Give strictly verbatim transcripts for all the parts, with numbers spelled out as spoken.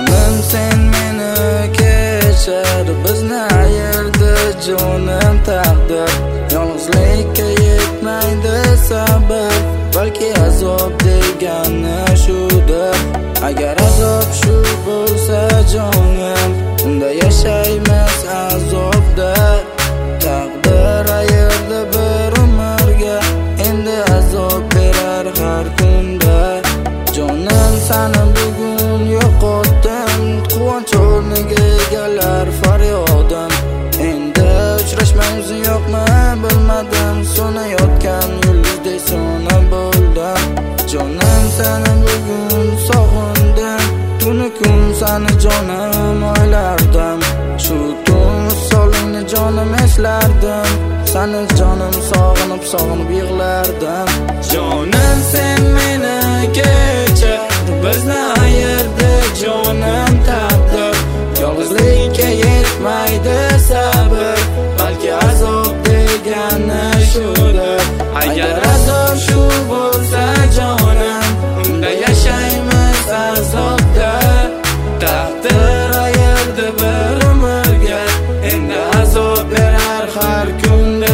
Jonim sen meni kechir, bizni ayirdi jonim taqdir. Yolg'izlikka yetmaydi sabr, balki azob degani shudir. Agar azob shu bo'lsa jonim, unda yashaymiz azobda. Taqdir ayirdi bir umrga, endi azob berar har kunda. Jonim sani bugun yo'qotdim, quvonch o'rniga egalar faryodim. Endi uchrashmaymiz yo'qmi bilmadim, so'nayotgan yulduzday so'na bo'ldim. Jonim sani bugun sog'indim, tunu kun sani jonim o'ylardim. Shu tun solingni jonim eslardim, sani jonim sog'inib sog'inib yig'lardim. Jonim sen meni kechir, bizni ayirdi jonim taqdir. Yolg'izlikka yetmaydi sabr, balki azob degani shudir. Agar azob shu bo'lsa jonim, unda yashaymiz azobda. Taqdir ayirdi bir umrga, endi azob berar har kunda.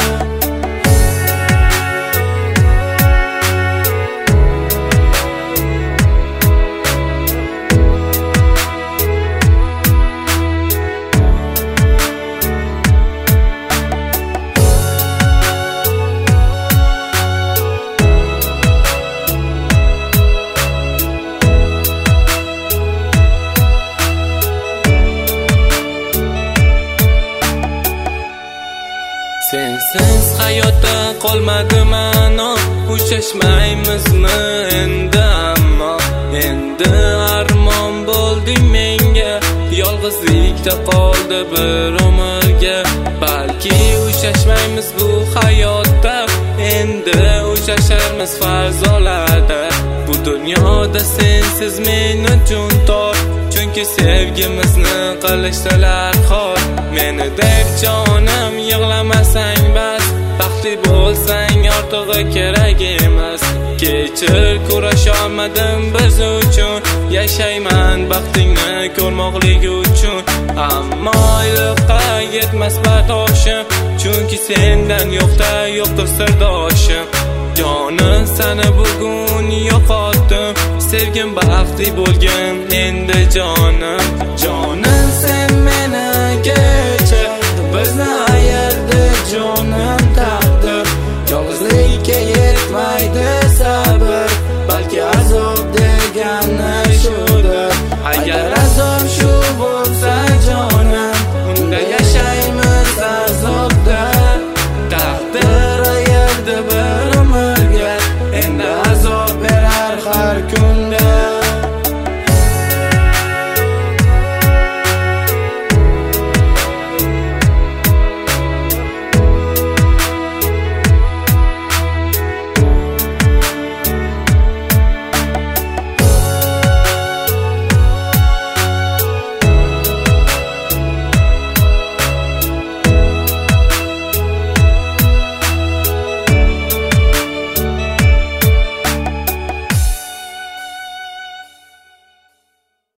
Sensiz hayotda qolmadi ma'no, uchrashmaymizmi endi ammo. Endi armon bo'lding menga, yolg'izlikda qoldi bir umrga. Balki uchrashmaymiz bu hayotda, endi uchrasharmiz farzolada. Bu dunyoda sensiz men uchun tor, chunki sevgimizni qilishdilar xor. Meni deb jonim yig'lamasang bas, baxtli bo'lsang ortig'i kerak emas. Kechir, kurasholmadim biz uchun, yashayman baxtingni ko'rmoqlik uchun. Ammo oyliqqa yetmas bardoshim, chunki sendan yo'qda yo'qdir sirdoshim. Jonim sani bugun yo'qotdim, sevgim baxtli bo'lgin endi jonim.